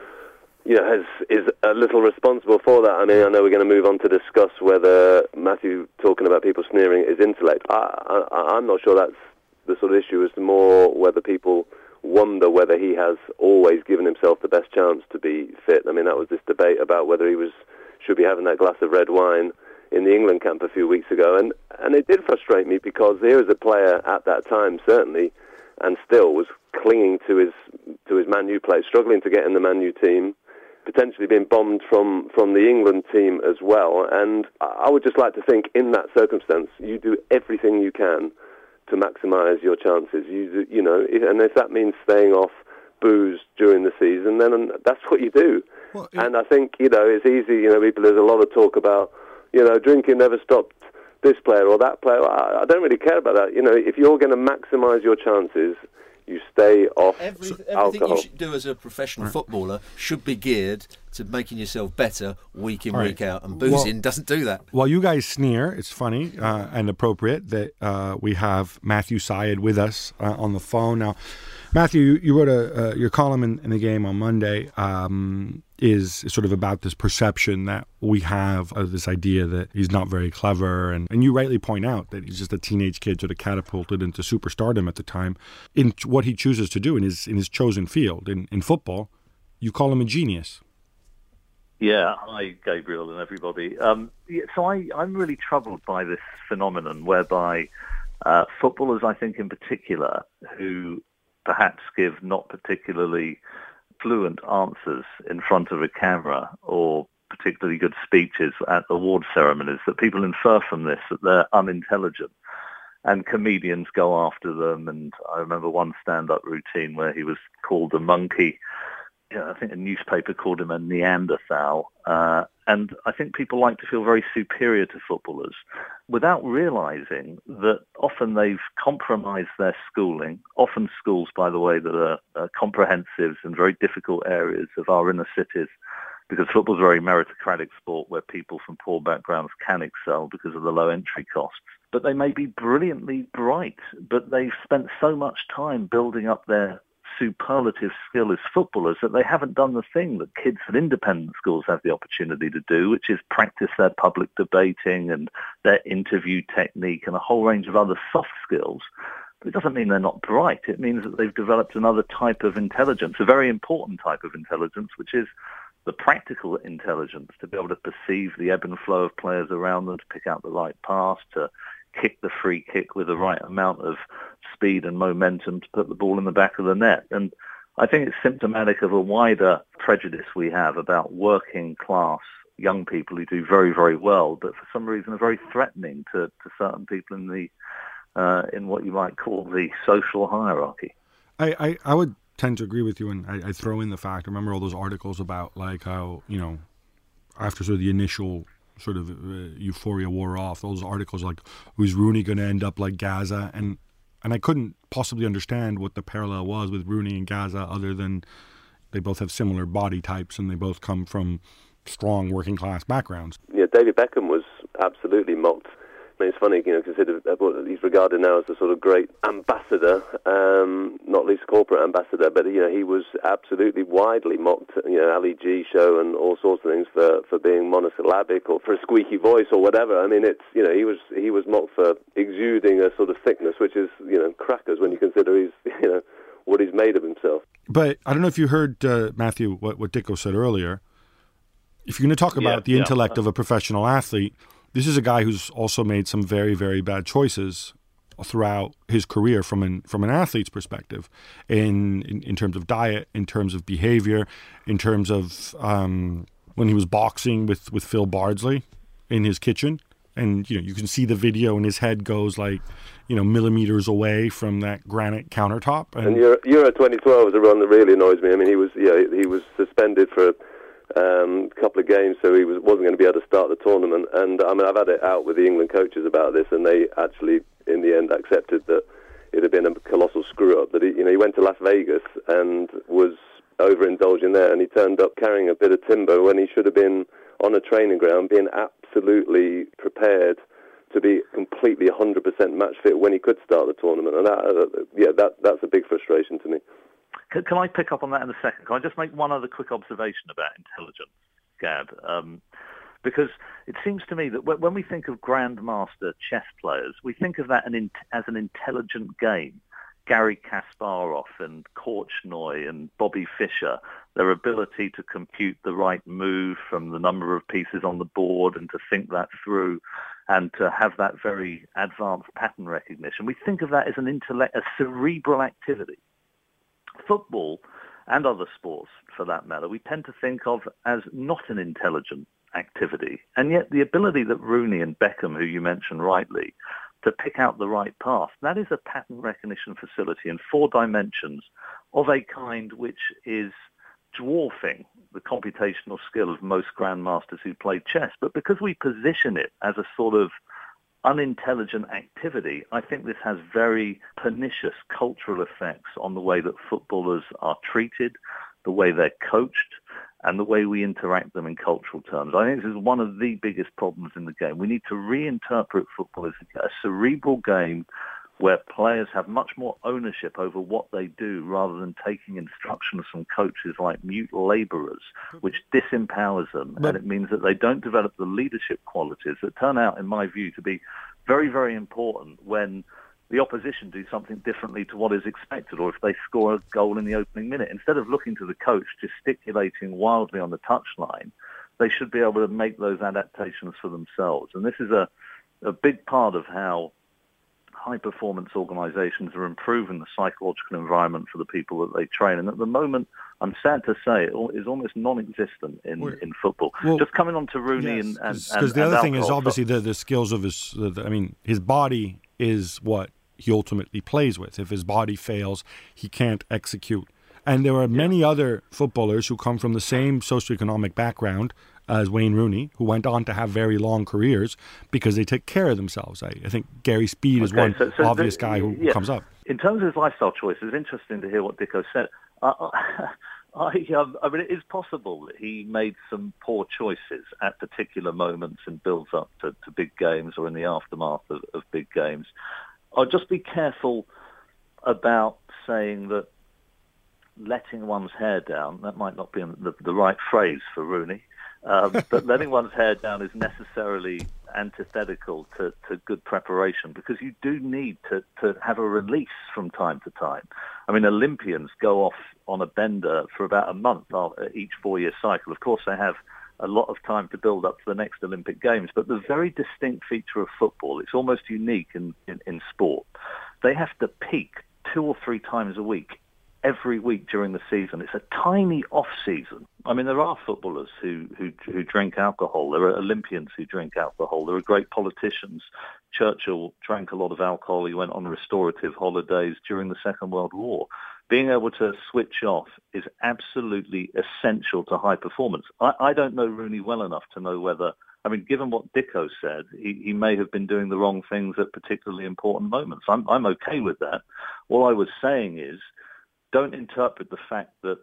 you know, has is a little responsible for that. I mean, I know we're going to move on to discuss whether Matthew talking about people sneering his intellect. I, I, I'm not sure that's the sort of issue. It's more whether people wonder whether he has always given himself the best chance to be fit. I mean, that was this debate about whether he was should be having that glass of red wine in the England camp a few weeks ago. And, and it did frustrate me because here was a player at that time, certainly, and still was clinging to his to his Man U play, struggling to get in the Man U team, potentially being bombed from, from the England team as well. And I would just like to think in that circumstance, you do everything you can to maximise your chances. You you know, and if that means staying off booze during the season, then that's what you do. Well, it, and I think, you know, it's easy, you know, people, there's a lot of talk about, you know, drinking never stopped this player or that player. I, I don't really care about that. You know, if you're going to maximise your chances, you stay off Every, everything alcohol. You should do as a professional right. footballer should be geared to making yourself better week in, right. week out. And boozing well, doesn't do that. While you guys sneer, it's funny uh, and appropriate that uh, we have Matthew Syed with us uh, on the phone. Now, Matthew, you, you wrote a, uh, your column in, in the Game on Monday um, is sort of about this perception that we have of this idea that he's not very clever. And, and you rightly point out that he's just a teenage kid sort of catapulted into superstardom at the time. In what he chooses to do in his in his chosen field, in, in football, you call him a genius. Yeah, hi, Gabriel and everybody. Um, yeah, so I, I'm really troubled by this phenomenon whereby uh, footballers, I think in particular, who perhaps give not particularly fluent answers in front of a camera or particularly good speeches at award ceremonies, that people infer from this that they're unintelligent. And comedians go after them. And I remember one stand-up routine where he was called a monkey. Yeah, I think a newspaper called him a Neanderthal. Uh, and I think people like to feel very superior to footballers without realising that often they've compromised their schooling, often schools, by the way, that are, are comprehensive in very difficult areas of our inner cities, because football's a very meritocratic sport where people from poor backgrounds can excel because of the low entry costs. But they may be brilliantly bright, but they've spent so much time building up their superlative skill as footballers that they haven't done the thing that kids at independent schools have the opportunity to do, which is practice their public debating and their interview technique and a whole range of other soft skills But it doesn't mean they're not bright. It means that they've developed another type of intelligence, a very important type of intelligence, which is the practical intelligence, to be able to perceive the ebb and flow of players around them, to pick out the right pass, to kick the free kick with the right amount of speed and momentum to put the ball in the back of the net. And I think it's symptomatic of a wider prejudice we have about working class young people who do very, very well, but for some reason are very threatening to, to certain people in the uh, in what you might call the social hierarchy. I, I, I would tend to agree with you, and I, I throw in the fact, remember all those articles about like how, you know, after sort of the initial sort of uh, euphoria wore off, those articles like, who's Rooney going to end up like Gaza? And and I couldn't possibly understand what the parallel was with Rooney and Gaza, other than they both have similar body types and they both come from strong working class backgrounds. Yeah, David Beckham was absolutely mocked. I mean, it's funny, you know, considered he's regarded now as a sort of great ambassador, um, not least corporate ambassador, but you know, he was absolutely widely mocked. You know, Ali G show and all sorts of things for, for being monosyllabic or for a squeaky voice or whatever. I mean, it's, you know, he was he was mocked for exuding a sort of thickness, which is, you know, crackers when you consider he's, you know, what he's made of himself. But I don't know if you heard uh, Matthew what what Dicko said earlier. If you're going to talk about yeah, the yeah. intellect of a professional athlete, this is a guy who's also made some very, very bad choices throughout his career from an from an athlete's perspective, in in, in terms of diet, in terms of behavior, in terms of um, when he was boxing with, with Phil Bardsley in his kitchen. And, you know, you can see the video and his head goes like, you know, millimeters away from that granite countertop. And, and Euro, Euro twenty twelve was a run that really annoys me. I mean, he was, yeah, he was suspended for Um, a couple of games, so he was, wasn't going to be able to start the tournament. And I mean, I've had it out with the England coaches about this, and they actually, in the end, accepted that it had been a colossal screw-up. That he, you know, he went to Las Vegas and was overindulging there, and he turned up carrying a bit of timber when he should have been on a training ground, being absolutely prepared to be completely one hundred percent match fit when he could start the tournament. And that, uh, yeah, that that's a big frustration to me. Can, can I pick up on that in a second? Can I just make one other quick observation about intelligence, Gab? Um, because it seems to me that when we think of grandmaster chess players, we think of that an, as an intelligent game. Garry Kasparov and Korchnoi and Bobby Fischer, their ability to compute the right move from the number of pieces on the board and to think that through and to have that very advanced pattern recognition. We think of that as an intellect, a cerebral activity. Football and other sports, for that matter, we tend to think of as not an intelligent activity. And yet the ability that Rooney and Beckham, who you mentioned rightly, to pick out the right path, that is a pattern recognition facility in four dimensions of a kind which is dwarfing the computational skill of most grandmasters who play chess. But because we position it as a sort of unintelligent activity, I think this has very pernicious cultural effects on the way that footballers are treated, the way they're coached, and the way we interact them in cultural terms. I think this is one of the biggest problems in the game. We need to reinterpret football as a cerebral game where players have much more ownership over what they do rather than taking instructions from coaches like mute labourers, which disempowers them. But, and it means that they don't develop the leadership qualities that turn out, in my view, to be very, very important when the opposition do something differently to what is expected, or if they score a goal in the opening minute. Instead of looking to the coach gesticulating wildly on the touchline, they should be able to make those adaptations for themselves. And this is a, a big part of how high-performance organisations are improving the psychological environment for the people that they train. And at the moment, I'm sad to say, it is almost non-existent in, well, in football. Well, just coming on to Rooney yes, and... Because and, and, the other and thing is obviously the, the skills of his... The, I mean, his body is what he ultimately plays with. If his body fails, he can't execute. And there are many yeah. other footballers who come from the same socioeconomic background as Wayne Rooney, who went on to have very long careers because they take care of themselves. I, I think Gary Speed is okay, one so, so obvious the, guy who yeah. comes up. In terms of his lifestyle choices, it's interesting to hear what Dicko said. Uh, I, um, I mean, it is possible that he made some poor choices at particular moments and builds up to, to big games or in the aftermath of, of big games. I'll just be careful about saying that letting one's hair down, that might not be the, the right phrase for Rooney, um, but letting one's hair down is necessarily antithetical to, to good preparation, because you do need to, to have a release from time to time. I mean, Olympians go off on a bender for about a month after each four-year cycle. Of course, they have a lot of time to build up to the next Olympic Games, but the very distinct feature of football, it's almost unique in, in, in sport, they have to peak two or three times a week, every week during the season. It's a tiny off-season. I mean, there are footballers who, who, who drink alcohol. There are Olympians who drink alcohol. There are great politicians. Churchill drank a lot of alcohol. He went on restorative holidays during the Second World War. Being able to switch off is absolutely essential to high performance. I, I don't know Rooney well enough to know whether, I mean, given what Dicko said, he, he may have been doing the wrong things at particularly important moments. I'm, I'm okay with that. All I was saying is, don't interpret the fact that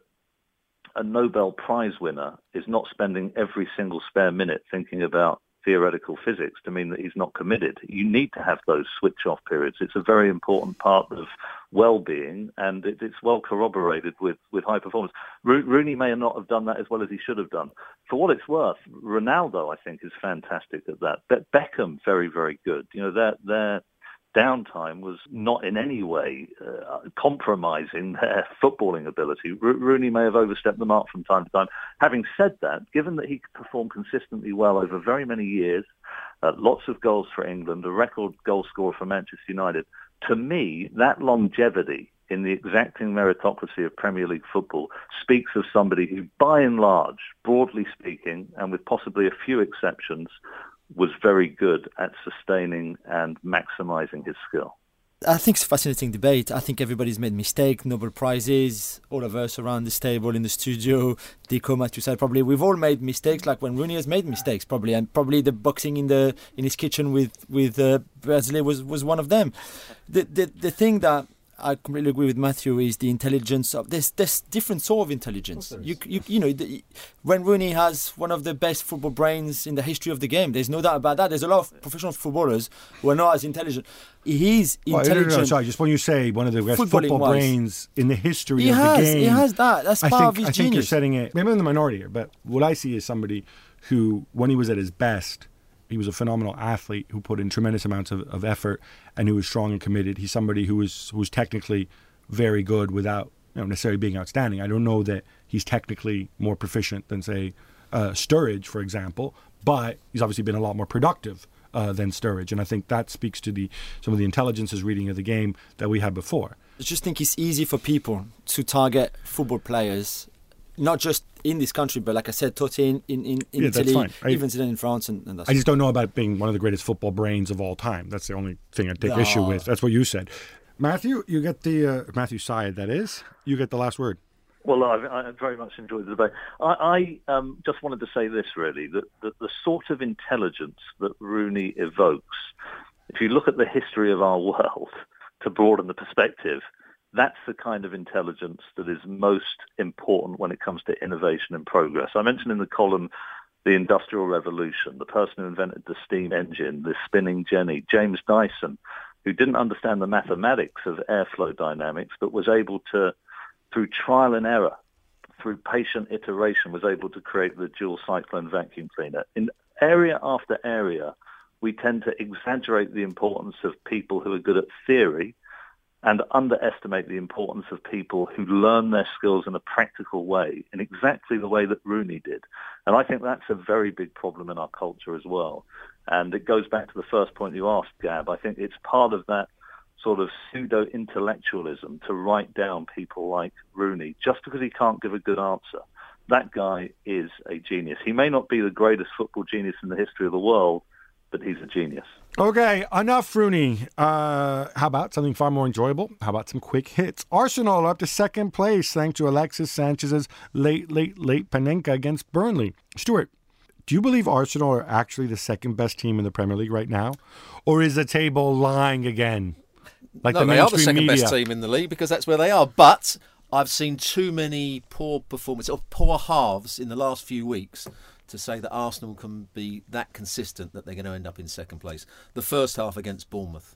a Nobel Prize winner is not spending every single spare minute thinking about theoretical physics to mean that he's not committed. You need to have those switch-off periods. It's a very important part of well-being, and it, it's well corroborated with, with high performance. Ro- Rooney may not have done that as well as he should have done. For what it's worth, Ronaldo, I think, is fantastic at that. Be- Beckham, very, very good. You know, their their downtime was not in any way uh, compromising their footballing ability. Ro- Rooney may have overstepped the mark from time to time. Having said that, given that he performed consistently well over very many years, uh, lots of goals for England, a record goal scorer for Manchester United, to me, that longevity in the exacting meritocracy of Premier League football speaks of somebody who, by and large, broadly speaking, and with possibly a few exceptions, was very good at sustaining and maximising his skill. I think it's a fascinating debate. I think everybody's made mistakes, Nobel Prizes, all of us around this table in the studio, Dicko, Matthew said, probably we've all made mistakes, like when Rooney has made mistakes, probably, and probably the boxing in the in his kitchen with with uh, Brazil was was one of them. The the the thing that I completely agree with Matthew is the intelligence of this. There's different sort of intelligence. Of you, you, you know, the, when Rooney has one of the best football brains in the history of the game, there's no doubt about that. There's a lot of professional footballers who are not as intelligent. He's intelligent. Oh, no, no, no, sorry, just when you say one of the best football wise. brains in the history he of has, the game, he has that. That's part I think, of his I genius. think you're setting it. Maybe I'm in the minority here, but what I see is somebody who, when he was at his best, he was a phenomenal athlete who put in tremendous amounts of, of effort and who was strong and committed. He's somebody who was who was technically very good without, you know, necessarily being outstanding. I don't know that he's technically more proficient than, say, uh, Sturridge, for example, but he's obviously been a lot more productive uh, than Sturridge, and I think that speaks to the some of the intelligence's reading of the game that we had before. I just think it's easy for people to target football players, not just in this country, but like I said, Totti in, in, in yeah, Italy, I, even Zidane in France. And, and that's I just don't know about being one of the greatest football brains of all time. That's the only thing I take no. issue with. That's what you said. Matthew, you get the, uh, Matthew Syed, that is, you get the last word. Well, I, I very much enjoyed the debate. I, I um, just wanted to say this, really, that, that the sort of intelligence that Rooney evokes, if you look at the history of our world, to broaden the perspective, that's the kind of intelligence that is most important when it comes to innovation and progress. I mentioned in the column the Industrial Revolution, the person who invented the steam engine, the spinning jenny, James Dyson, who didn't understand the mathematics of airflow dynamics, but was able to, through trial and error, through patient iteration, was able to create the dual cyclone vacuum cleaner. In area after area, we tend to exaggerate the importance of people who are good at theory and underestimate the importance of people who learn their skills in a practical way, in exactly the way that Rooney did. And I think that's a very big problem in our culture as well. And it goes back to the first point you asked, Gab. I think it's part of that sort of pseudo-intellectualism to write down people like Rooney just because he can't give a good answer. That guy is a genius. He may not be the greatest football genius in the history of the world, but he's a genius. Okay, enough Rooney. Uh, how about something far more enjoyable? How about some quick hits? Arsenal are up to second place thanks to Alexis Sanchez's late, late, late Panenka against Burnley. Stuart, do you believe Arsenal are actually the second best team in the Premier League right now? Or is the table lying again? Like no, the they are the mainstream second media? best team in the league because that's where they are. But I've seen too many poor performances, or poor halves in the last few weeks to say that Arsenal can be that consistent that they're going to end up in second place. The first half against Bournemouth,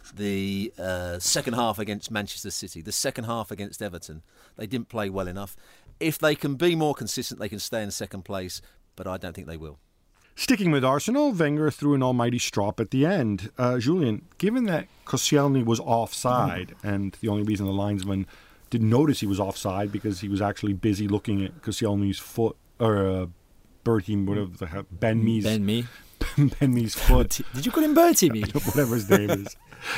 the uh, second half against Manchester City, the second half against Everton. They didn't play well enough. If they can be more consistent, they can stay in second place, but I don't think they will. Sticking with Arsenal, Wenger threw an almighty strop at the end. Uh, Julian, given that Koscielny was offside, mm. and the only reason the linesman didn't notice he was offside because he was actually busy looking at Koscielny's foot, or uh, Bertie, whatever the hell, Ben Mee's, Ben Mee. Ben Mee's foot. Did you call him Bertie Mee? Whatever his name is.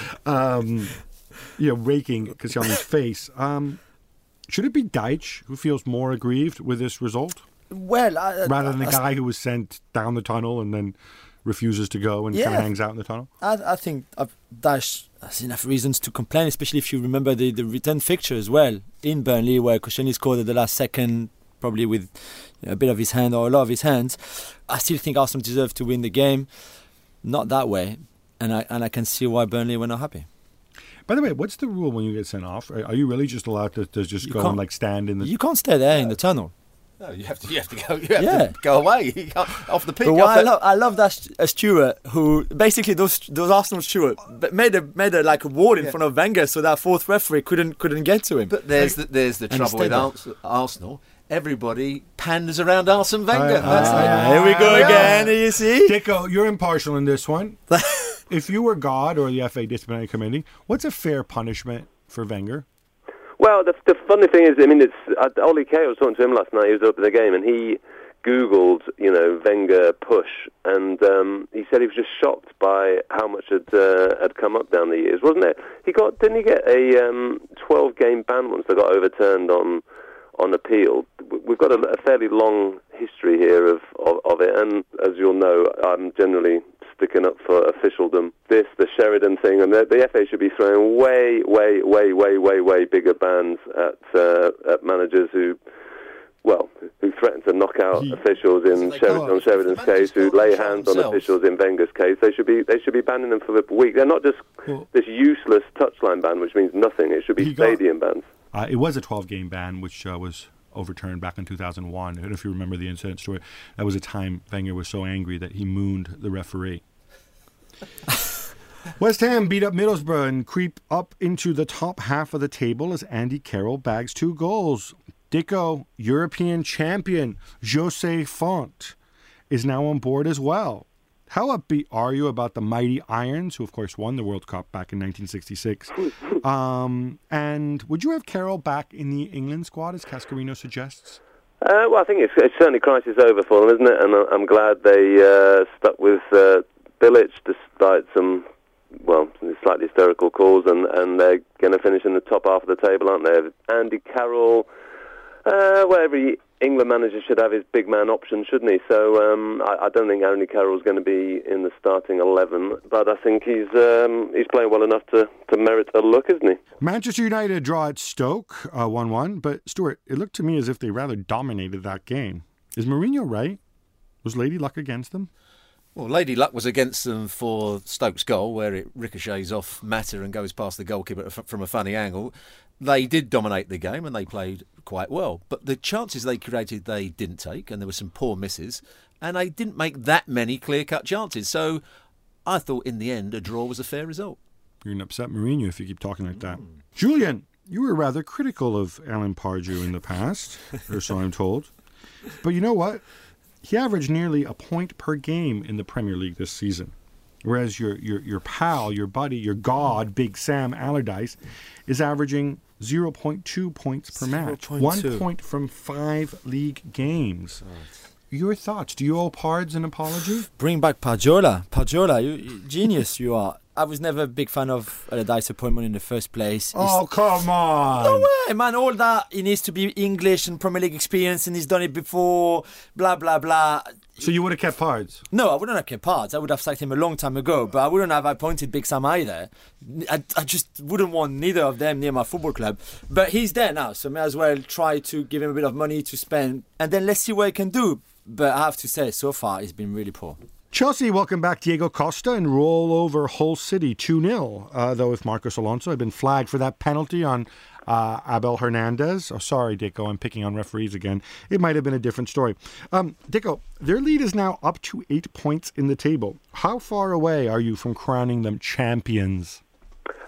Um, yeah, raking Koscielny's face. Um, should it be Deitch who feels more aggrieved with this result? Well, I, rather than the I, guy who was sent down the tunnel and then refuses to go and yeah, kind of hangs out in the tunnel? I, I think Deitch has enough reasons to complain, especially if you remember the, the return fixture as well in Burnley, where Koscielny scored at the last second, probably with you know, a bit of his hand or a lot of his hands. I still think Arsenal deserve to win the game. Not that way, and I and I can see why Burnley were not happy. By the way, what's the rule when you get sent off? Are, are you really just allowed to, to just you go and like stand in the... You can't stay there in the tunnel. No, you have to. You have to go. You have yeah. to go away. You can't, off the pitch. But what I love, I love that a steward who basically those those Arsenal stewards made a made a like a wall in yeah. front of Wenger, so that fourth referee couldn't couldn't get to him. But there's the, there's the trouble with Ar- Arsenal. Everybody panders around Arsene Wenger. Uh, uh, uh, here we go yeah. again. You see, Dicko, you're impartial in this one. If you were God or the F A disciplinary committee, what's a fair punishment for Wenger? Well, the, the funny thing is, I mean, it's uh, Ollie Kay, I was talking to him last night, he was up at the game, and he Googled, you know, Wenger push, and um, he said he was just shocked by how much had uh, had come up down the years, wasn't it? He got, didn't he get a um, twelve-game ban once that got overturned on on appeal? We've got a, a fairly long history here of, of, of it, and as you'll know, I'm generally sticking up for officialdom. This, the Sheridan thing, and the, the F A should be throwing way, way, way, way, way, way bigger bans at uh, at managers who, well, who threaten to knock out he, officials in Sheridan, on Sheridan's case, who lay hands on officials in Wenger's case. They should be they should be banning them for a week. They're not just well, this useless touchline ban, which means nothing. It should be stadium got, bans. Uh, it was a twelve-game ban, which uh, was overturned back in two thousand one. I don't know if you remember the incident story. That was a time Wenger was so angry that he mooned the referee. West Ham beat up Middlesbrough and creep up into the top half of the table as Andy Carroll bags two goals. Dicko, European champion Jose Font is now on board as well. How upbeat are you about the mighty Irons, who of course won the World Cup back in nineteen sixty-six? Um, and would you have Carroll back in the England squad, as Cascarino suggests? Uh, well, I think it's, it's certainly crisis over for them, isn't it? And I'm glad they uh, stuck with uh, Bilic despite some, well, slightly hysterical calls, and, and they're going to finish in the top half of the table, aren't they? Andy Carroll, uh, well, every England manager should have his big man option, shouldn't he? So um, I, I don't think Andy Carroll's going to be in the starting eleven, but I think he's um, he's playing well enough to, to merit a look, isn't he? Manchester United draw at Stoke, uh, one one, but Stuart, it looked to me as if they rather dominated that game. Is Mourinho right? Was Lady Luck against them? Well, Lady Luck was against them for Stoke's goal, where it ricochets off Mata and goes past the goalkeeper from a funny angle. They did dominate the game and they played quite well. But the chances they created, they didn't take, and there were some poor misses, and they didn't make that many clear-cut chances. So I thought in the end a draw was a fair result. You're going to upset Mourinho if you keep talking like that. Mm. Julian, you were rather critical of Alan Pardew in the past, or so I'm told. But you know what? He averaged nearly a point per game in the Premier League this season. Whereas your your your pal, your buddy, your god, Big Sam Allardyce, is averaging zero point two points per match. One point from five league games. Oh. Your thoughts? Do you owe Pards an apology? Bring back Pardiola. Pardiola, you, you genius you are. I was never a big fan of Allardyce's appointment in the first place. Oh, he's, come on. No way, man. All that, he needs to be English and Premier League experience, and he's done it before, blah, blah, blah. So you would have kept Pards? No, I wouldn't have kept Pards. I would have sacked him a long time ago, but I wouldn't have appointed Big Sam either. I, I just wouldn't want neither of them near my football club. But he's there now, so may as well try to give him a bit of money to spend, and then let's see what he can do. But I have to say, so far, he's been really poor. Chelsea welcome back Diego Costa and roll over Hull City two nil. Uh, though if Marcos Alonso had been flagged for that penalty on uh, Abel Hernandez, oh sorry Dicko, I'm picking on referees again, it might have been a different story. Um, Dicko, their lead is now up to eight points in the table. How far away are you from crowning them champions?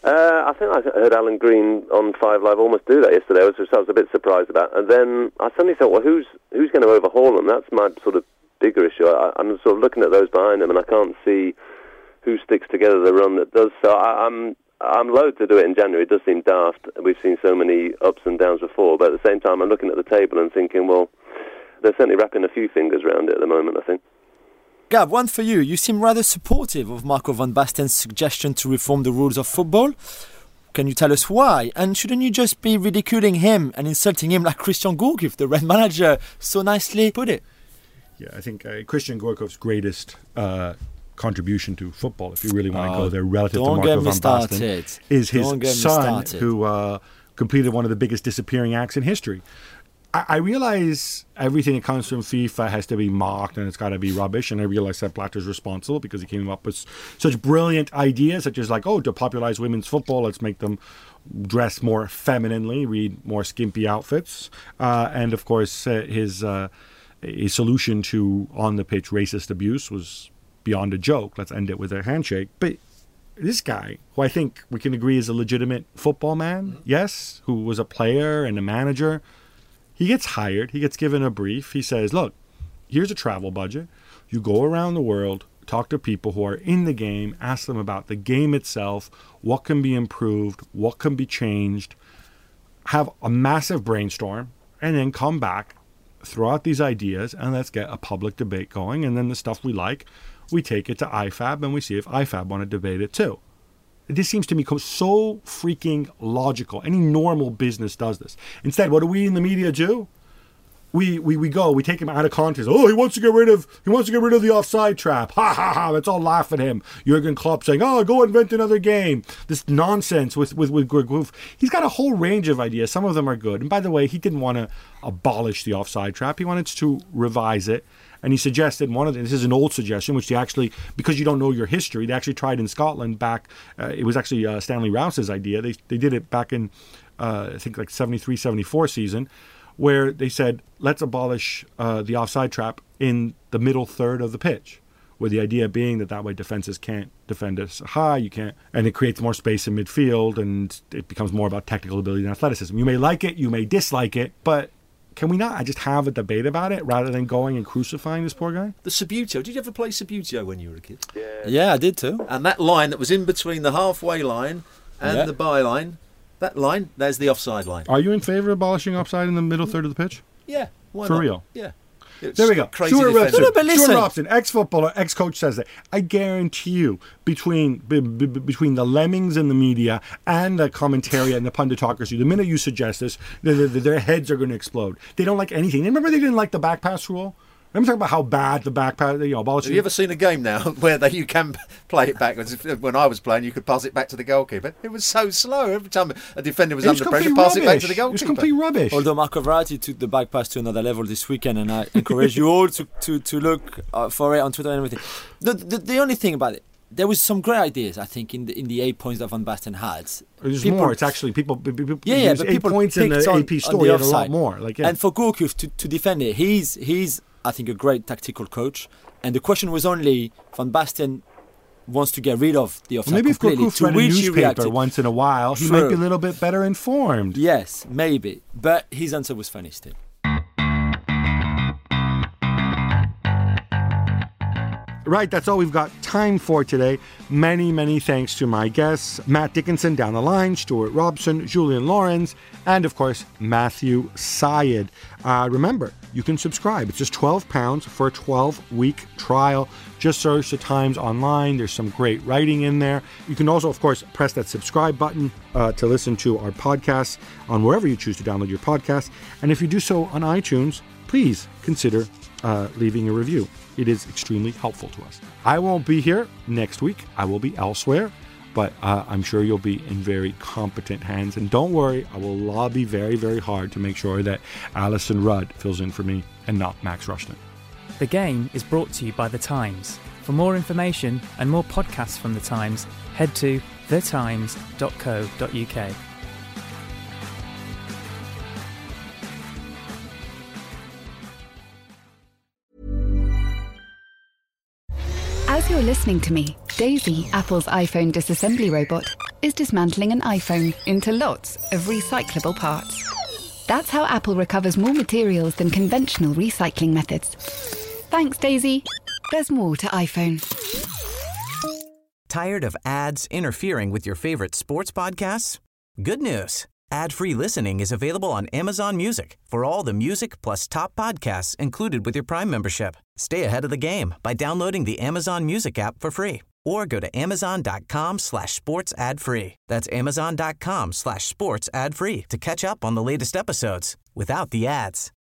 Uh, I think I heard Alan Green on Five Live almost do that yesterday, which I was a bit surprised about. And then I suddenly thought, well, who's who's going to overhaul them? That's my sort of bigger issue. I, I'm sort of looking at those behind them, and I can't see who sticks together the run that does. So I, I'm I'm loath to do it in January. It does seem daft. We've seen so many ups and downs before, but at the same time, I'm looking at the table and thinking, well, they're certainly wrapping a few fingers around it at the moment, I think. Gab, one for you. You seem rather supportive of Marco van Basten's suggestion to reform the rules of football. Can you tell us why? And shouldn't you just be ridiculing him and insulting him like Christian Gourcuff, the Red manager, so nicely put it? Yeah, I think uh, Christian Gourcuff's greatest uh, contribution to football, if you really want to Oh, go there, relative to don't Marco get me van Basten, started. is his Don't get me son, started. who uh, completed one of the biggest disappearing acts in history. I, I realize everything that comes from FIFA has to be mocked and it's got to be rubbish, and I realize Sepp Blatter's responsible because he came up with such brilliant ideas, such as like, oh, to popularize women's football, let's make them dress more femininely, read more skimpy outfits, uh, and of course uh, his uh, his solution to on the pitch racist abuse was beyond a joke. Let's end it with a handshake. But this guy, who I think we can agree is a legitimate football man, yes, who was a player and a manager, he gets hired, he gets given a brief. He says, look, here's a travel budget. You go around the world, talk to people who are in the game, ask them about the game itself, what can be improved, what can be changed, have a massive brainstorm, and then come back, throw out these ideas, and let's get a public debate going. And then the stuff we like, we take it to I F A B, and we see if I F A B want to debate it too. This seems to me so freaking logical. Any normal business does this. Instead, what do we in the media do? We, we we go, we take him out of context. Oh, he wants to get rid of he wants to get rid of the offside trap. Ha ha ha! Let's all laugh at him. Jurgen Klopp saying, "Oh, go invent another game." This nonsense with with with Gourcuff. He's got a whole range of ideas. Some of them are good. And by the way, he didn't want to abolish the offside trap. He wanted to revise it. And he suggested one of the, this is an old suggestion, which they actually, because you don't know your history, they actually tried in Scotland back. Uh, it was actually uh, Stanley Rouse's idea. They they did it back in uh, I think like seventy-three seventy-four season, where they said, let's abolish uh, the offside trap in the middle third of the pitch, where the idea being that that way defenses can't defend us high, you can't, and it creates more space in midfield, and it becomes more about technical ability and athleticism. You may like it, you may dislike it, but can we not just have a debate about it rather than going and crucifying this poor guy? The Subbuteo. Did you ever play Subbuteo when you were a kid? Yeah. Yeah, I did too. And that line that was in between the halfway line and Yeah. the byline, that line, there's the offside line. Are you in favor of abolishing offside in the middle third of the pitch? Yeah, why For not? real? Yeah. It's There we go. Crazy Stuart defender. Robson, No, no, but listen. Stuart Robson, ex-footballer, ex-coach says that. I guarantee you, between b- b- between the lemmings in the media and the commentary and the punditocracy, the minute you suggest this, th- th- their heads are going to explode. They don't like anything. Remember they didn't like the back pass rule? Remember talking about how bad the back pass, you know, abolishing. Have you ever seen a game now where they, you can play it backwards? When I was playing, you could pass it back to the goalkeeper. It was so slow. Every time a defender was, It was under pressure, complete pass it back to rubbish. the It was goalkeeper. complete rubbish. Although Marco Verratti took the back pass to another level this weekend, and I encourage you all to, to, to look uh, for it on Twitter and everything. The, the the only thing about it, there was some great ideas, I think, in the in the eight points that Van Basten had. There's People- more. It's actually people. b- b- b- Yeah, yeah, there's but eight people points in picked the on- A P on story. the There's a lot offside. more. Like, yeah. And for Gourcuff to, to defend it, he's he's I think a great tactical coach. And the question was only Van Basten wants to get rid of the offside Well, maybe if completely. Gourcuff To read a which he newspaper reacted, once in a while, he True. might be a little bit better informed. yes, maybe, but his answer was funny still. Right, that's all we've got time for today. Many, many thanks to my guests, Matt Dickinson down the line, Stuart Robson, Julian Lawrence, and of course, Matthew Syed. Uh, remember, you can subscribe. It's just twelve pounds for a twelve-week trial. Just search The Times online. There's some great writing in there. You can also, of course, press that subscribe button uh, to listen to our podcasts on wherever you choose to download your podcast. And if you do so on iTunes, please consider uh, leaving a review. It is extremely helpful to us. I won't be here next week. I will be elsewhere, but uh, I'm sure you'll be in very competent hands. And don't worry, I will lobby very, very hard to make sure that Alison Rudd fills in for me and not Max Rushton. The Game is brought to you by The Times. For more information and more podcasts from The Times, head to the times dot co dot uk. As you're listening to me, Daisy, Apple's iPhone disassembly robot, is dismantling an iPhone into lots of recyclable parts. That's how Apple recovers more materials than conventional recycling methods. Thanks, Daisy. There's more to iPhone. Tired of ads interfering with your favorite sports podcasts? Good news. Ad-free listening is available on Amazon Music for all the music plus top podcasts included with your Prime membership. Stay ahead of the game by downloading the Amazon Music app for free or go to amazon.com slash sports ad free. That's amazon.com slash sports ad free to catch up on the latest episodes without the ads.